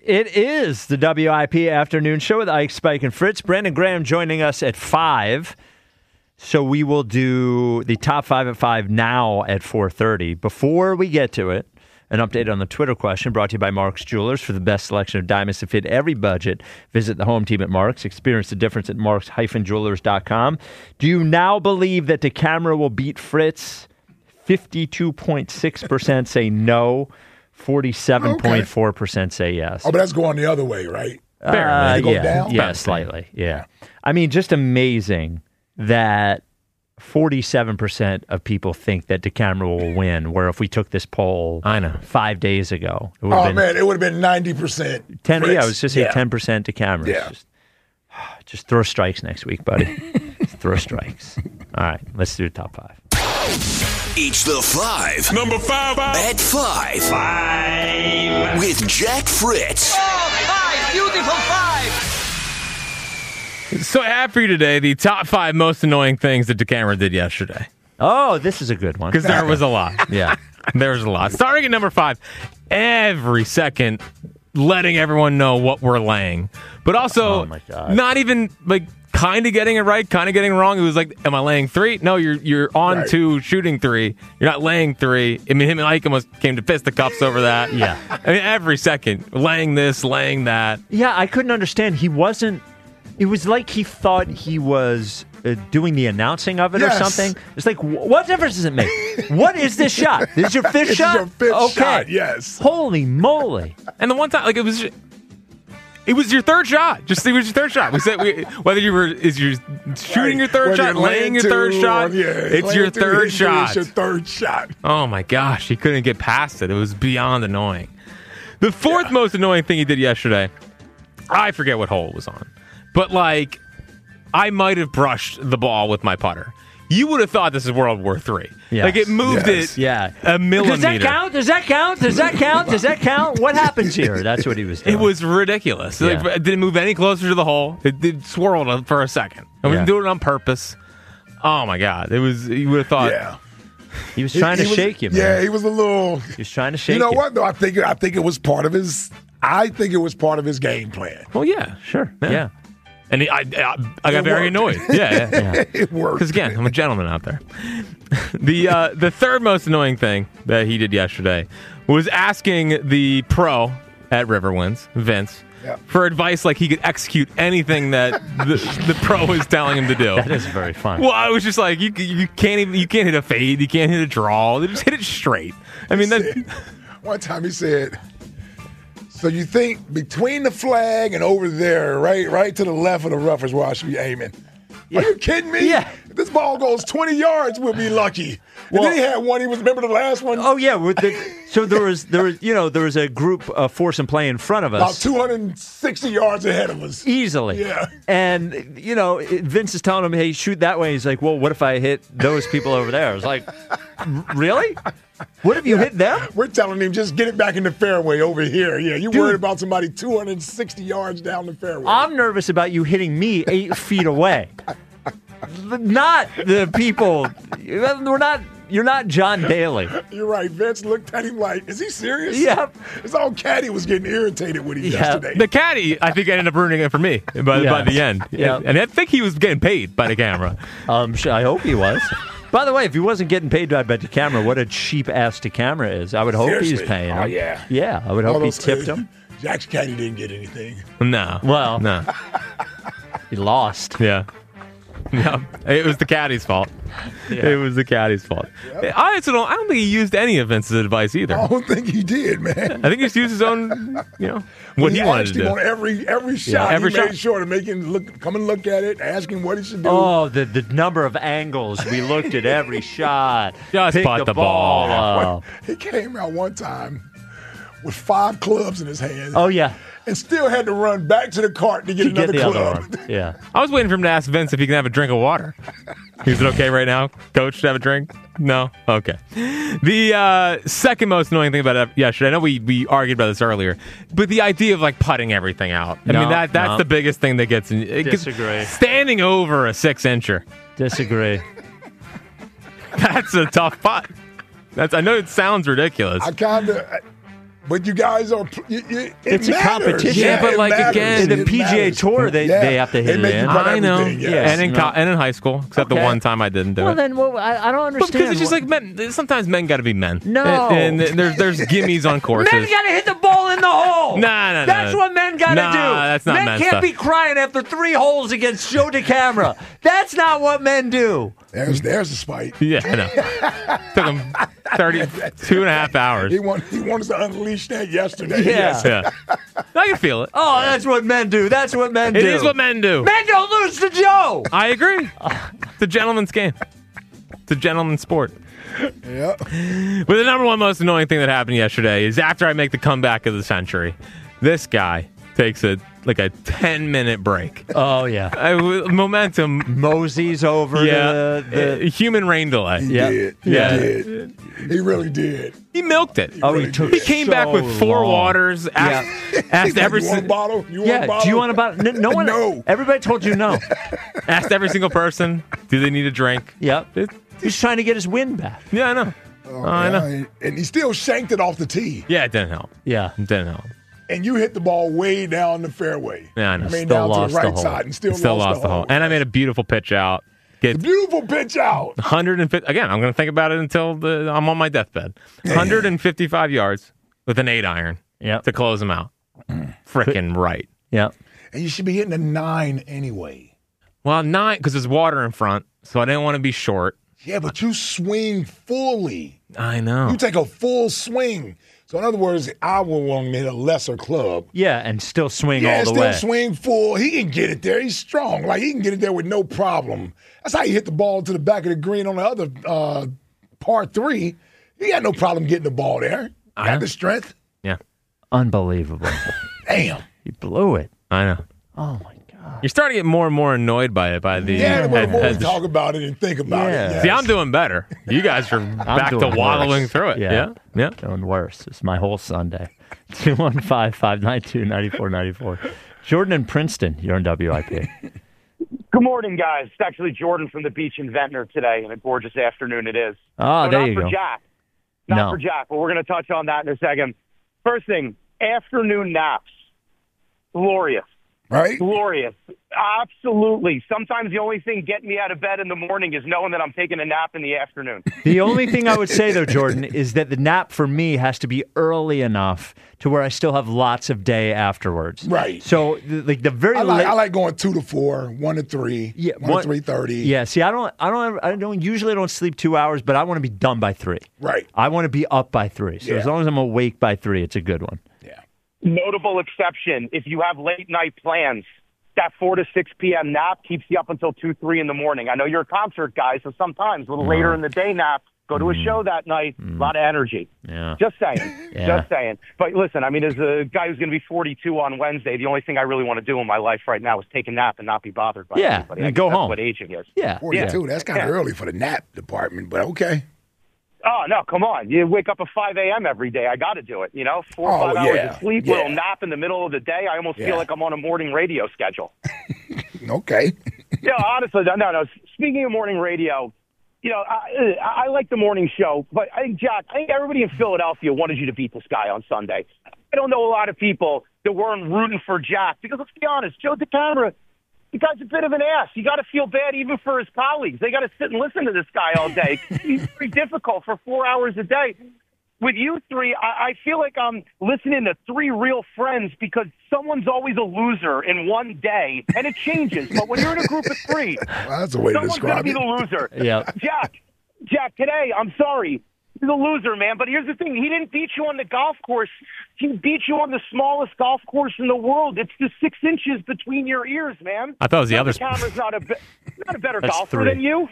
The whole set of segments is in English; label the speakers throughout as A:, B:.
A: It is the WIP Afternoon Show with Ike, Spike, and Fritz. Brandon Graham joining us at 5. So we will do the top 5 at 5 now at 4:30. Before we get to it, an update on the Twitter question brought to you by Mark's Jewelers. For the best selection of diamonds to fit every budget, visit the home team at Mark's. Experience the difference at marks-jewelers.com. Do you now believe that the camera will beat Fritz? 52.6% say no. 47.4% say yes.
B: Oh, but that's going the other way, right?
A: Yeah, slightly. Yeah. I mean, just amazing that 47% of people think that DeCamera will win, where if we took this poll 5 days ago, it would
B: have been 90%.
A: 10, Fritz. Yeah, I was just saying 10% DeCamera.
B: Yeah.
A: Just throw strikes next week, buddy. Just throw strikes. All right, let's do the top 5.
C: Each the 5.
D: Number 5.
C: At 5. 5. With Jack Fritz.
E: Oh, 5. Beautiful 5.
F: So I have for you today the top 5 most annoying things that DeCamera did yesterday.
A: Oh, this is a good one.
F: Because there was a lot.
A: Yeah.
F: There was a lot. Starting at number 5, every second letting everyone know what we're laying. But also, not even like kind of getting it right, kind of getting it wrong. It was like, am I laying 3? No, you're on 2, shooting 3. You're not laying 3. I mean, him and Ike almost came to fisticuffs over that.
A: Yeah.
F: I mean, every second, laying this, laying that.
A: Yeah, I couldn't understand. He wasn't. It was like he thought he was doing the announcing of it or something. It's like, what difference does it make? What is this shot? This is your fifth shot?
B: This is your fifth shot, yes.
A: Holy moly.
F: And the one time, like, it was your third shot. Just it was your third shot. We said whether you're shooting your third shot, laying your third shot, it's your third shot.
B: It's your third shot.
F: Oh my gosh, he couldn't get past it. It was beyond annoying. The fourth most annoying thing he did yesterday, I forget what hole it was on, but like I might have brushed the ball with my putter. You would have thought this is World War III.
A: Yes.
F: Like it moved it a millimeter.
A: Does that count? Does that count? Does that count? Does that count? What happens here? That's what he was doing.
F: It was ridiculous.
A: Yeah.
F: Like, it didn't move any closer to the hole. It swirled for a second. I was doing it on purpose. Oh my God. It was, you would have thought.
B: Yeah.
A: He was trying to shake you, man.
B: Yeah, he was a little.
A: He was trying to shake you.
B: You know what, though? I think it was part of his. I think it was part of his game plan.
F: Well, yeah.
A: Sure. Yeah.
F: And I got very annoyed. Yeah.
B: It worked.
F: Because again, I'm a gentleman out there. The third most annoying thing that he did yesterday was asking the pro at Riverwinds, Vince, for advice like he could execute anything that the pro is telling him to do.
A: That is very fun.
F: Well, I was just like, you can't hit a fade, you can't hit a draw, they just hit it straight. I mean,
B: one time he said, so you think between the flag and over there, right to the left of the rough is where I should be aiming? Are you kidding me?
A: Yeah.
B: If this ball goes 20 yards, we'll be lucky. And then he had one. Remember the last one?
A: Oh yeah. So there was a group force and play in front of us,
B: about 260 yards ahead of us,
A: easily.
B: Yeah.
A: And Vince is telling him, "Hey, shoot that way." He's like, "Well, what if I hit those people over there?" I was like, "Really? What if you hit them?"
B: We're telling him just get it back in the fairway over here. Yeah, you worried about somebody 260 yards down the fairway.
A: I'm nervous about you hitting me 8 feet away. Not the people. You're not John Daly.
B: You're right. Vince looked at him like, is he serious?
A: Yep.
B: His old caddy was getting irritated with him yesterday.
F: The caddy, I think, ended up ruining it for me by the end.
A: Yeah.
F: And I think he was getting paid by the camera.
A: I hope he was. By the way, if he wasn't getting paid by the camera, what a cheap ass the camera is. I would hope he's paying him.
B: Oh, yeah.
A: Yeah, I would hope he tipped him.
B: Jack's caddy didn't get anything.
F: No.
A: Well,
F: no.
A: He lost.
F: Yeah. No, it was the caddy's fault.
A: Yeah.
F: It was the caddy's fault. Yep. I don't think he used any of Vince's advice either.
B: I don't think he did, man.
F: I think he just used his own, what he wanted to do.
B: On every shot,
F: every
B: he
F: shot.
B: made sure to make him come and look at it, ask him what he should do.
A: Oh, the number of angles we looked at every shot.
F: Just
A: Pick
F: putt the ball
A: up.
B: He came out one time with 5 clubs in his hand.
A: Oh, yeah.
B: And still had to run back to the cart to get another club.
A: Yeah.
F: I was waiting for him to ask Vince if he can have a drink of water. Is it okay right now, Coach, to have a drink? No? Okay. The second most annoying thing about it yesterday, I know we argued about this earlier, but the idea of like putting everything out. I mean, that's the biggest thing that gets in.
A: Disagree.
F: Standing over a 6-incher.
A: Disagree.
F: That's a tough putt. I know it sounds ridiculous.
B: I kind of... But you guys are.
A: It's a competition.
F: Yeah, but like, again,
A: the PGA Tour, they have to hit it in.
F: I know.
B: Yes.
F: And in high school, except the one time I didn't do it.
A: Well, then I don't understand.
F: Because it's just like men. Sometimes men got to be men.
A: No.
F: And there's gimmies on courses.
A: Men got to hit the ball in the hole.
F: Nah.
A: That's what men got to do.
F: That's not men
A: Men can't
F: stuff.
A: be crying after 3 holes against Joe DeCamara. That's not what men do.
B: There's the spite.
F: Yeah, I know. Took him 2.5 hours.
B: He wanted to unleash that yesterday.
A: Yeah.
F: Yeah. I can feel it.
A: Oh, that's what men do. That's what men do.
F: It is what men do.
A: Men don't lose to Joe.
F: I agree. It's a gentleman's game. It's a gentleman's sport.
B: Yep.
F: But the number one most annoying thing that happened yesterday is after I make the comeback of the century, this guy takes a 10-minute break.
A: Oh, yeah.
F: Momentum.
A: Mosey's over the
F: human rain delay.
B: He did. He did. He really did.
F: He milked it.
A: He
F: He came back with 4 waters. Asked every
B: You want a bottle? You want a bottle?
A: Do you want a bottle? No one.
B: No.
A: Everybody told you no.
F: Asked every single person, do they need a drink?
A: Yep. He's trying to get his win back.
F: Yeah, I know. I know.
B: And he still shanked it off the tee.
F: Yeah, it didn't help.
A: Yeah.
F: It didn't help.
B: And you hit the ball way down the fairway.
F: Yeah, I know.
B: I mean,
A: Still
B: down to
A: lost
B: the
A: the
B: right
A: hole.
B: side and still
F: lost the hole. And I made a beautiful pitch out.
B: Beautiful pitch out.
F: 150. Again, I'm going to think about it until I'm on my deathbed. 155 yards with an 8-iron to close him out. Frickin' right.
A: Yeah.
B: And you should be hitting a 9 anyway.
F: Well, 9 because there's water in front, so I didn't want to be short.
B: Yeah, but you swing fully.
F: I know.
B: You take a full swing. So in other words, I would want to hit a lesser club.
A: Yeah, and still swing all the way.
B: Still swing full. He can get it there. He's strong. Like, he can get it there with no problem. That's how he hit the ball to the back of the green on the other par 3. He had no problem getting the ball there. Got the strength.
F: Yeah.
A: Unbelievable.
B: Damn.
A: He blew it.
F: I know.
A: Oh, my God.
F: You're starting to get more and more annoyed by it.
B: The more we talk about it and think about it. Yes.
F: See, I'm doing better. You guys are back to wallowing through it. Yeah.
A: Doing worse. It's my whole Sunday. 215-592-9494. Jordan in Princeton, you're on WIP.
D: Good morning, guys. It's actually Jordan from the beach in Ventnor today, and a gorgeous afternoon it is.
A: Oh, there you go.
D: Not for Jack. Not for Jack, but we're going to touch on that in a second. First thing, afternoon naps. Glorious.
B: Right?
D: Glorious. Absolutely. Sometimes the only thing getting me out of bed in the morning is knowing that I'm taking a nap in the afternoon.
A: The only thing I would say, though, Jordan, is that the nap for me has to be early enough to where I still have lots of day afterwards.
B: Right.
A: So, like the very
B: I like going 2 to 4, 1 to 3, 1 to 3:30.
A: Yeah. See, I don't usually sleep 2 hours, but I want to be done by 3.
B: Right.
A: I want to be up by 3. So as long as I'm awake by 3, it's a good one.
B: Yeah.
D: Notable exception, if you have late night plans, that 4 to 6 p.m. nap keeps you up until 2, 3 in the morning. I know you're a concert guy, so sometimes a little later in the day nap, go to a show that night, a lot of energy.
A: Yeah.
D: Just saying. Just saying. But listen, I mean, as a guy who's going to be 42 on Wednesday, the only thing I really want to do in my life right now is take a nap and not be bothered by anybody.
A: And go home.
D: That's what aging is.
A: Yeah.
B: 42, that's kind of early for the nap department, but okay.
D: Oh, no, come on. You wake up at 5 a.m. every day. I got to do it. 4 or 5 hours of sleep, little nap in the middle of the day. I almost feel like I'm on a morning radio schedule.
B: Okay.
D: Honestly, no. Speaking of morning radio, I like the morning show, but I think, Jack, everybody in Philadelphia wanted you to beat this guy on Sunday. I don't know a lot of people that weren't rooting for Jack because, let's be honest, Joe DeCamara, the guy's a bit of an ass. You got to feel bad even for his colleagues. They got to sit and listen to this guy all day. He's very difficult for 4 hours a day. With you three, I feel like I'm listening to 3 real friends because someone's always a loser in one day, and it changes. But when you're in a group of 3,
B: well, that's a way to describe it.
D: Someone's going to be the loser.
A: Yeah.
D: Jack, today, I'm sorry. He's a loser, man. But here's the thing. He didn't beat you on the golf course. He beat you on the smallest golf course in the world. It's the 6 inches between your ears, man.
F: I thought it was the other.
D: Camera's not a better
A: That's
D: golfer
A: 3.
D: than you.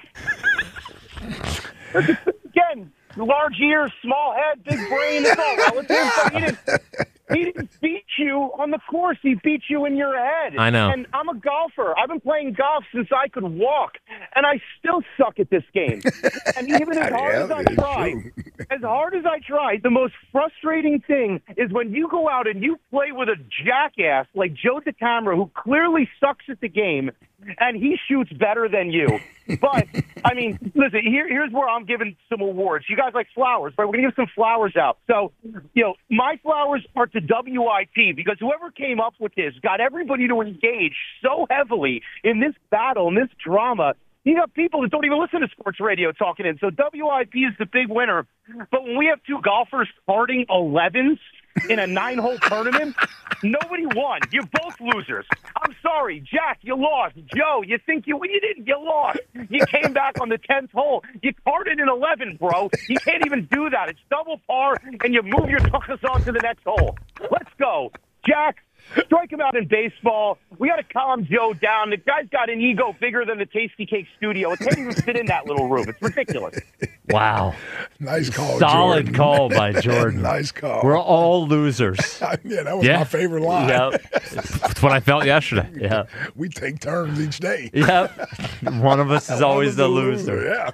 D: Again, large ears, small head, big brain. It's all relative. But he didn't beat you on the course. He beat you in your head.
F: I know.
D: And I'm a golfer. I've been playing golf since I could walk. and I still suck at this game. And even as hard as I try, the most frustrating thing is when you go out and you play with a jackass like Joe DeCamara, who clearly sucks at the game, and he shoots better than you. But, I mean, listen, here's where I'm giving some awards. You guys like flowers, right? We're going to give some flowers out. So, my flowers are to WIP, because whoever came up with this got everybody to engage so heavily in this battle, in this drama. You got people that don't even listen to sports radio talking in. So WIP is the big winner. But when we have two golfers parting 11s in a 9-hole tournament, nobody won. You're both losers. I'm sorry. Jack, you lost. Joe, you think you didn't. You lost. You came back on the 10th hole. You parted in 11, bro. You can't even do that. It's double par, and you move your tuchus on to the next hole. Let's go. Jack, strike him out in baseball. We got to calm Joe down. The guy's got an ego bigger than the Tasty Cake studio. It can't even fit in that little room. It's ridiculous.
A: Wow.
B: Nice call,
A: Solid
B: Jordan.
A: call by Jordan.
B: Nice call.
A: We're all losers.
B: Yeah, that was my favorite line.
A: Yep.
F: That's what I felt yesterday.
A: Yeah.
B: We take turns each day.
A: Yep. One of us is always the loser.
B: Yeah.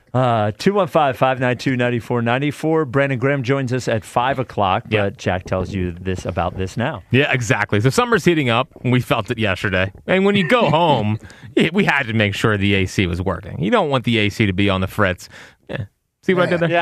A: 215-592-9494. Brandon Graham joins us at 5 o'clock, but Jack tells you this about this now.
F: Yeah, exactly. So summer's heating up. We felt it yesterday. And when you go home, we had to make sure the AC was working. You don't want the AC to be on the fritz. Yeah. See what I did there?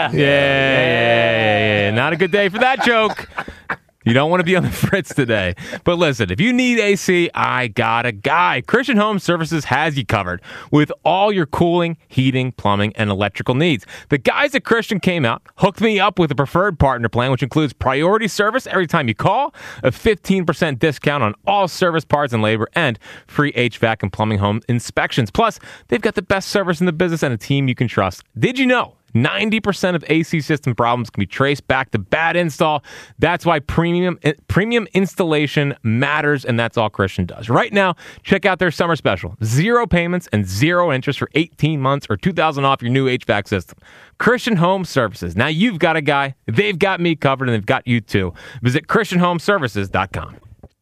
F: Yeah. Not a good day for that joke. You don't want to be on the fritz today. But listen, if you need AC, I got a guy. Christian Home Services has you covered with all your cooling, heating, plumbing, and electrical needs. The guys at Christian came out, hooked me up with a preferred partner plan, which includes priority service every time you call, a 15% discount on all service parts and labor, and free HVAC and plumbing home inspections. Plus, they've got the best service in the business and a team you can trust. Did you know 90% of AC system problems can be traced back to bad install? That's why premium installation matters, and that's all Christian does. Right now, check out their summer special. 0 payments and 0 interest for 18 months or $2,000 off your new HVAC system. Christian Home Services. Now you've got a guy. They've got me covered, and they've got you too. Visit ChristianHomeservices.com.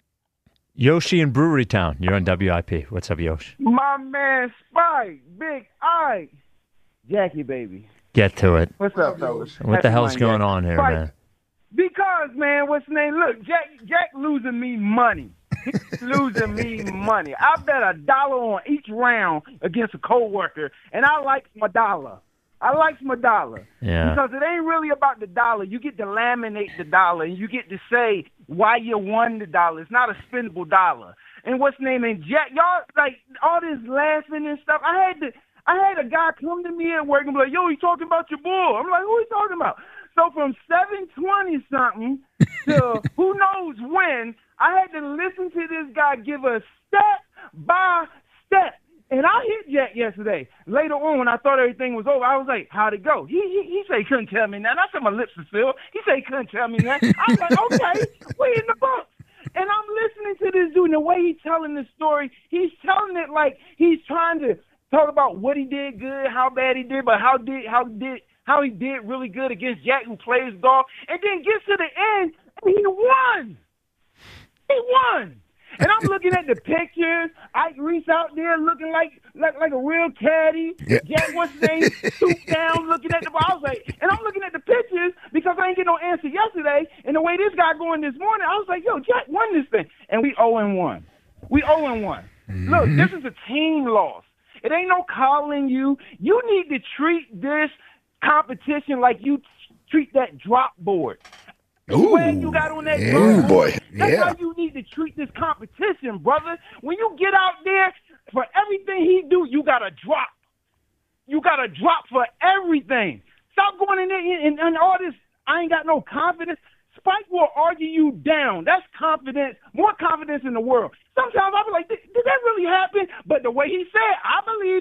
A: Yoshi in Brewery Town. You're on WIP. What's up, Yoshi?
G: My man Spike, Big I, Jackie, baby.
A: Get to it.
G: What's up, fellas?
A: What the hell's going on here, man?
G: Because, man, what's the name? Look, Jack losing me money. He's losing me money. I bet $1 on each round against a coworker, and I like my dollar. Yeah. Because it ain't really about the dollar. You get to laminate the dollar, and you get to say why you won the dollar. It's not a spendable dollar. And what's the name? And Jack, y'all, like, all this laughing and stuff, I had a guy come to me at work and be like, yo, he talking about your bull. I'm like, who he talking about? So from 720-something to who knows when, I had to listen to this guy give a step by step. And I hit Jack yesterday. Later on, when I thought everything was over, I was like, how'd it go? He said he couldn't tell me that. I said my lips are sealed. He said he couldn't tell me that. I was like, okay, we in the books. And I'm listening to this dude, and the way he's telling the story, he's telling it like he's trying to talk about what he did good, how bad he did, but how he did really good against Jack, who plays golf, and then gets to the end and he won. And I'm looking at the pictures. Ike Reese out there looking like a real caddy. Yeah. Jack, what's his name? Stooped down, looking at the ball. I was like, and I'm looking at the pictures because I ain't get no answer yesterday. And the way this guy going this morning, I was like, yo, Jack won this thing, and we 0-1. We 0-1. Mm-hmm. Look, this is a team loss. It ain't no calling you. You need to treat this competition like you treat that drop board. When you got on that drop board, that's how you need to treat this competition, brother. When you get out there, for everything he do, you got to drop. You got to drop for everything. Stop going in there and all this, I ain't got no confidence. Spike will argue you down. That's confidence, more confidence in the world. Sometimes I'll be like, did that really happen? But the way he said, I believe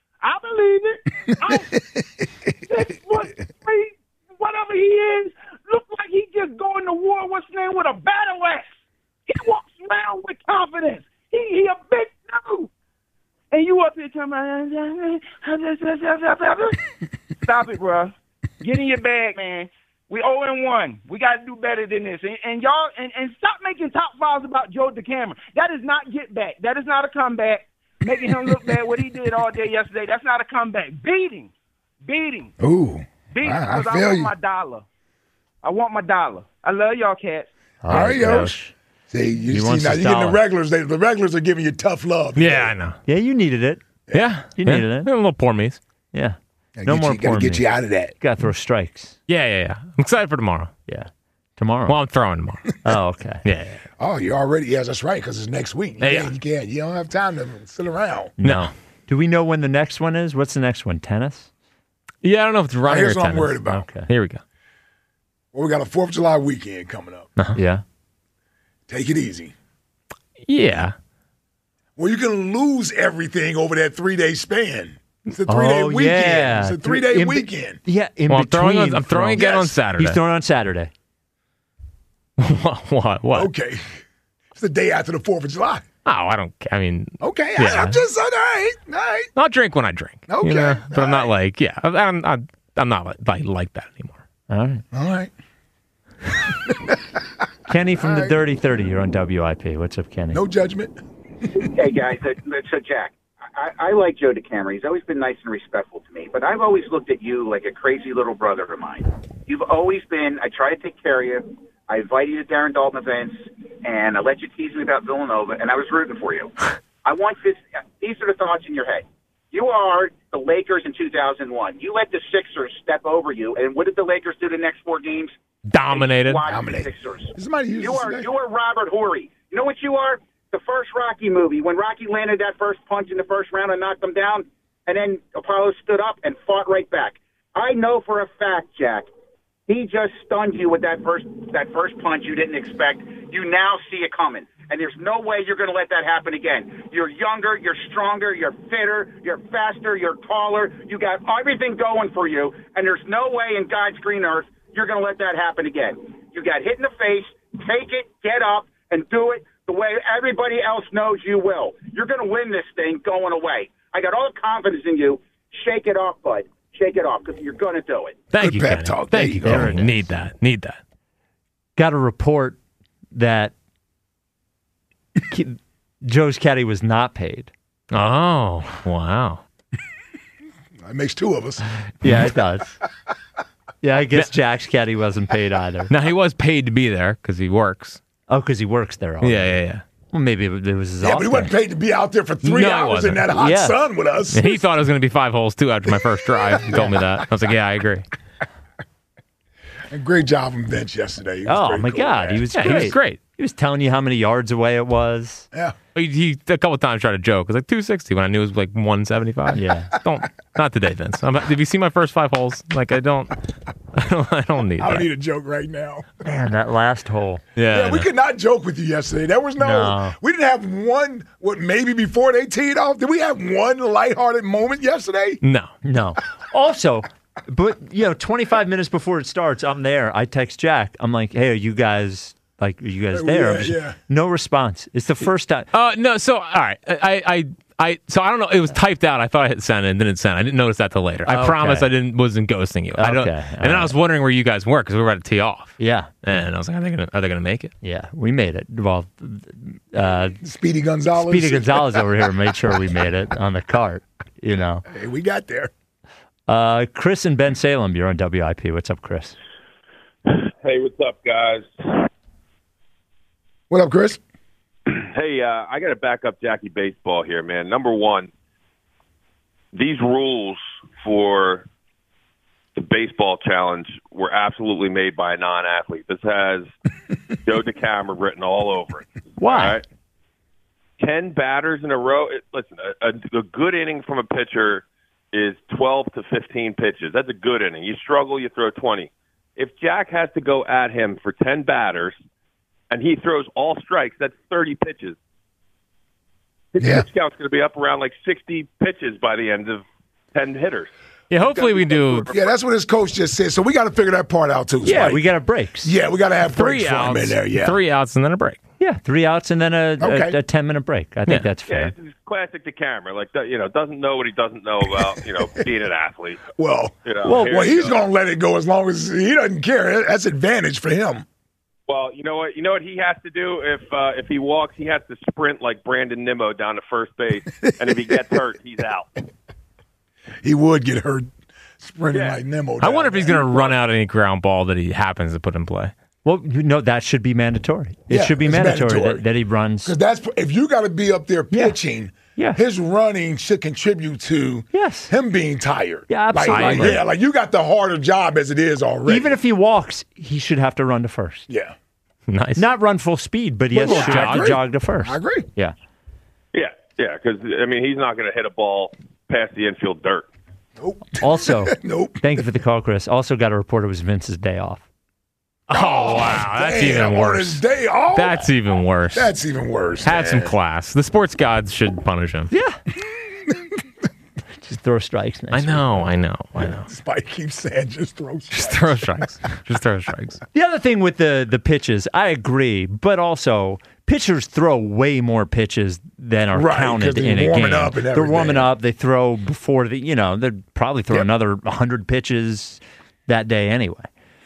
G: it. Whatever he is, look like he just going to war, what's his name, with a battle axe. He walks around with confidence. He a big dude. And you up here talking about, stop it, bro. Get in your bag, man. We 0-1. We got to do better than this. And y'all, and stop making top fives about Joe DeCamara. That is not get back. That is not a comeback. making him look bad. What he did all day yesterday, that's not a comeback. Beat him.
B: Ooh.
G: Beat him
B: I
G: because I
B: feel
G: want
B: you.
G: my dollar. I want my dollar. I love y'all cats.
B: All right, yo.
A: Coach.
B: See,
A: He wants
B: now
A: his
B: you're getting the
A: dollar.
B: regulars. The regulars are giving you tough love.
F: Yeah, I know.
A: Yeah, you needed it.
F: Yeah.
A: You needed it.
F: A little poor me's.
A: Yeah.
B: Gotta
A: No
B: get
A: more
B: you, gotta
A: poor
B: get
A: me.
B: you out of that.
A: Got to throw strikes.
F: Yeah. I'm excited for tomorrow.
A: Yeah. Tomorrow.
F: Well, I'm throwing tomorrow.
A: Oh, okay.
F: Yeah.
B: Oh, you already? Yes, that's right. Because it's next week.
F: Yeah.
B: You can't. You don't have time to sit around.
F: No.
A: Do we know when the next one is? What's the next one? Tennis?
F: Yeah, I don't know if it's running
B: Here's
F: or
B: what I'm
F: tennis.
B: worried about.
A: Okay.
F: Here we go.
B: Well, we got a 4th of July weekend coming up.
A: Yeah.
B: Take it easy.
F: Yeah.
B: Well, you can lose everything over that 3-day span. It's a 3-day
A: Oh,
B: weekend.
A: yeah.
B: It's a 3-day
A: In-
B: weekend.
A: Yeah. In
F: Well,
A: between.
F: I'm throwing again on
B: Yes.
F: Saturday.
A: He's throwing on Saturday.
F: What?
B: Okay. It's the day after the 4th of July.
F: Oh, I don't. I mean,
B: Okay.
F: Yeah.
B: I'm just all right. All right.
F: I'll drink when I drink.
B: Okay.
F: But I'm not like, yeah, I'm not like that anymore.
A: All right.
B: All right.
A: Kenny from the Dirty 30. You're on WIP. What's up, Kenny?
B: No judgment.
H: Hey, guys. So Jack, I like Joe DeCamera. He's always been nice and respectful to me, but I've always looked at you like a crazy little brother of mine. You've always been, I try to take care of you. I invite you to Darren Dalton events, and I let you tease me about Villanova, and I was rooting for you. I want this. These are the thoughts in your head. You are the Lakers in 2001. You let the Sixers step over you, and what did the Lakers do the next 4 games?
F: Dominated.
H: They squashed the
B: Dominated.
H: Sixers.
B: Is somebody using
H: You
B: this
H: are
B: today?
H: you are Robert Horry. You know what you are? The first Rocky movie, when Rocky landed that first punch in the first round and knocked him down, and then Apollo stood up and fought right back. I know for a fact, Jack, he just stunned you with that first punch you didn't expect. You now see it coming, and there's no way you're going to let that happen again. You're younger, you're stronger, you're fitter, you're faster, you're taller. You got everything going for you, and there's no way in God's green earth you're going to let that happen again. You got hit in the face. Take it, get up, and do it the way everybody else knows you will. You're going to win this thing going away. I got all the confidence in you. Shake it off, bud. Shake it off, because you're going to do it.
F: Thank
B: Good
F: you,
B: pep
F: Kenny.
B: talk.
F: Thank you,
B: There
F: Kenny.
A: it is.
F: Need that. Need that.
A: Got a report that Joe's caddy was not paid.
F: Oh, wow.
B: That makes 2 of us.
A: Yeah, it does. Yeah, I guess Jack's caddy wasn't paid either.
F: Now, he was paid to be there because he works.
A: Oh, because he works there. Already.
F: Yeah.
A: Well, maybe it was his
B: Yeah,
A: off
B: but he
A: day.
B: wasn't paid to be out there for 3
F: No, he
B: hours in
F: wasn't.
B: that hot
A: Yeah.
B: sun with us.
F: And he thought it was going to be 5 holes, too, after my first drive. He told me that. I was like, yeah, I agree.
B: And great job on bench yesterday. He was
A: Oh
B: pretty
A: my
B: cool,
A: God,
B: man.
A: he was
F: Yeah,
A: great.
F: he was great.
A: He was telling you how many yards away it was.
B: Yeah.
F: He a couple of times tried to joke. It was like 260 when I knew it was like 175.
A: Yeah.
F: Not today, Vince. Did you see my first 5 holes? Like, I don't need
B: I don't
F: that.
B: need a joke right now.
A: Man, that last hole.
F: Yeah,
B: Yeah, we could not joke with you yesterday. There was
A: No.
B: we didn't have one, maybe before they teed off, did we have one lighthearted moment yesterday?
F: No.
A: No. Also, but 25 minutes before it starts, I'm there. I text Jack. I'm like, "Hey, are you guys there?"
B: Yeah,
A: I'm
B: yeah.
A: No response. It's the first time.
F: No, so, all right. So I don't know. It was typed out. I thought I hit send and didn't send. I didn't notice that till later. I
A: Okay.
F: promise I wasn't ghosting you. I don't.
A: Okay,
F: And then I was wondering where you guys were because we were at a tee off.
A: Yeah.
F: And I was like, are they gonna make it?
A: Yeah, we made it. Well,
B: Speedy Gonzalez.
A: Speedy Gonzalez over here made sure we made it on the cart.
B: Hey, we got there.
A: Chris and Ben Salem, you're on WIP. What's up, Chris?
I: Hey, what's up, guys?
B: What up, Chris?
I: Hey, I got to back up Jackie Baseball here, man. Number one, these rules for the baseball challenge were absolutely made by a non-athlete. This has Joe DeCamera written all over it.
A: Why?
I: All right? 10 batters in a row. Listen, a good inning from a pitcher is 12 to 15 pitches. That's a good inning. You struggle, you throw 20. If Jack has to go at him for 10 batters and he throws all strikes, that's 30 pitches. His pitch count's going to be up around like 60 pitches by the end of 10 hitters.
F: Yeah, hopefully we do.
B: Yeah, that's what his coach just said. So we got to figure that part out, too.
A: Yeah,
B: Spike.
A: we got our breaks.
B: Yeah, we got to have
F: 3
B: breaks for him
F: outs.
B: in there. Yeah.
F: 3 outs and then a break.
A: Yeah, 3 outs and then a 10-minute break. I think that's
I: Yeah,
A: fair.
I: it's classic DeCamera. Like, doesn't know what he doesn't know about, being an athlete.
B: Well,
I: Here
B: well,
I: you
B: he's
I: go.
B: going to let it go as long as he doesn't care. That's advantage for him.
I: Well, you know what? You know what he has to do if he walks, he has to sprint like Brandon Nimmo down to first base, and if he gets hurt, he's out.
B: He would get hurt sprinting like Nimmo.
F: I wonder if he's going to run out any ground ball that he happens to put in play.
A: Well, no, that should be mandatory. It should be mandatory. That he runs.
B: Because that's if you got to be up there pitching.
A: Yeah.
B: His running should contribute to him being tired.
A: Yeah, absolutely.
B: Like you got the harder job as it is already.
A: Even if he walks, he should have to run to first.
B: Yeah.
F: Nice.
A: Not run full speed, but he has to jog to first.
B: I agree.
A: Yeah.
I: Yeah, because, he's not going to hit a ball past the infield dirt.
B: Nope.
A: Also,
B: nope.
A: Thank you for the call, Chris. Also got a report it was Vince's day off.
F: Oh, wow. That's even worse.
B: On his day off?
F: That's even worse.
B: That's even worse.
F: Have some class. The sports gods should punish him.
A: Yeah. Just throw strikes next
F: I know.
B: Spike keeps saying just throw strikes.
F: Just throw strikes. Just throw strikes.
A: The other thing with the pitches, I agree, but also pitchers throw way more pitches than are counted in a game. They're warming up. They throw before they'll probably throw another 100 pitches that day anyway.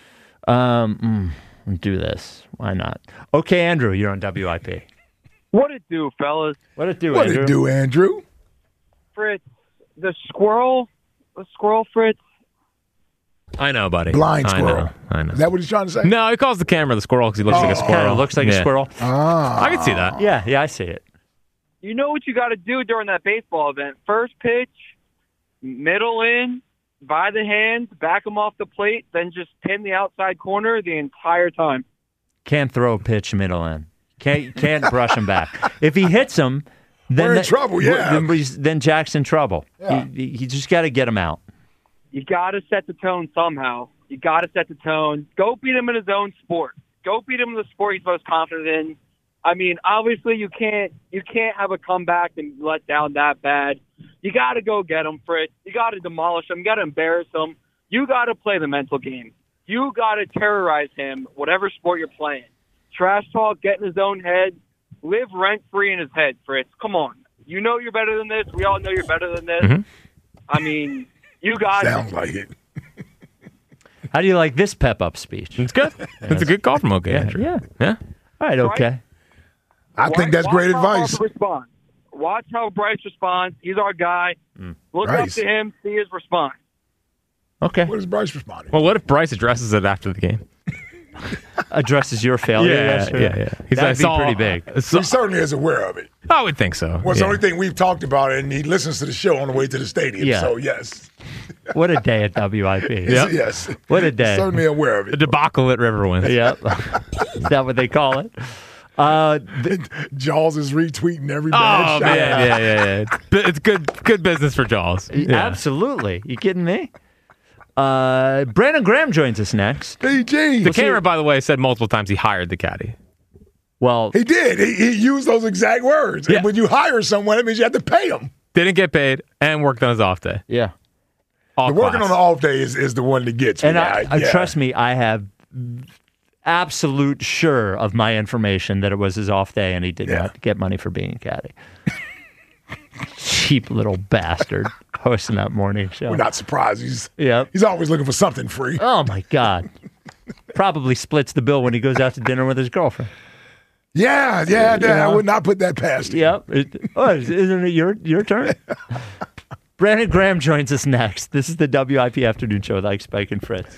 A: Do this. Why not? Okay, Andrew, you're on WIP.
J: What it do, fellas?
A: What it do,
B: Andrew?
A: Andrew?
B: What it do, Andrew?
J: Fritz, the squirrel Fritz.
F: I know, buddy.
B: Blind squirrel.
F: I know.
B: Is that what he's trying to say?
F: No, he calls the camera the squirrel because he looks like a squirrel.
A: Looks like a squirrel.
B: Ah.
F: I can see that.
A: Yeah, I see it.
J: You know what you got to do during that baseball event? First pitch, middle in, by the hands, back him off the plate, then just pin the outside corner the entire time.
A: Can't throw a pitch middle in. Can't brush him back. If he hits him, then
B: we're in trouble. Yeah.
A: Then Jack's in trouble. Yeah. He just got to get him out.
J: You got to set the tone somehow. You got to set the tone. Go beat him in his own sport. Go beat him in the sport he's most confident in. I mean, obviously you can't have a comeback and let down that bad. You got to go get him, Fritz. You got to demolish him. You got to embarrass him. You got to play the mental game. You got to terrorize him, whatever sport you're playing. Trash talk, get in his own head, live rent-free in his head, Fritz. Come on. You know you're better than this. We all know you're better than this.
F: Mm-hmm.
J: I mean, you got
B: Sounds like it.
A: How do you like this pep-up speech?
F: It's good. It's a good call from OK Andrew.
A: Yeah. All right, okay.
B: I think that's great advice.
J: Watch how Bryce responds. He's our guy. Look up to him, see his response.
A: Okay.
B: What is Bryce responding?
F: Well, what if Bryce addresses it after the game?
A: Addresses your failure?
F: Yeah.
A: That'd be pretty big.
B: He certainly is aware of it.
F: I would think so.
B: Well, it's the only thing we've talked about, and he listens to the show on the way to the stadium.
A: Yeah.
B: So, yes.
A: What a day at WIP.
F: Yep.
B: Yes.
A: What a day.
B: Certainly aware of it.
F: The debacle at Riverwind.
A: Yep. Is that what they call it?
B: Jaws is retweeting every bad shot.
F: Yeah. It's good business for Jaws. Yeah.
A: Absolutely. You kidding me? Brandon Graham joins us next.
B: BG.
F: The camera, by the way, said multiple times he hired the caddy.
A: Well,
B: he did. He used those exact words.
F: Yeah.
B: And when you hire someone, it means you have to pay them.
F: Didn't get paid and worked on his off day.
A: Yeah.
B: The working on the off day is the one that gets me.
A: And trust me, I have absolute sure of my information that it was his off day and he did not get money for being a caddy. Cheap little bastard hosting that morning show.
B: We're not surprised. He's
A: He's
B: always looking for something free.
A: Oh, my God. Probably splits the bill when he goes out to dinner with his girlfriend.
B: Yeah. I would not put that past him.
A: Yep. Isn't it your turn? Brandon Graham joins us next. This is the WIP Afternoon Show with Ike, Spike, and Fritz.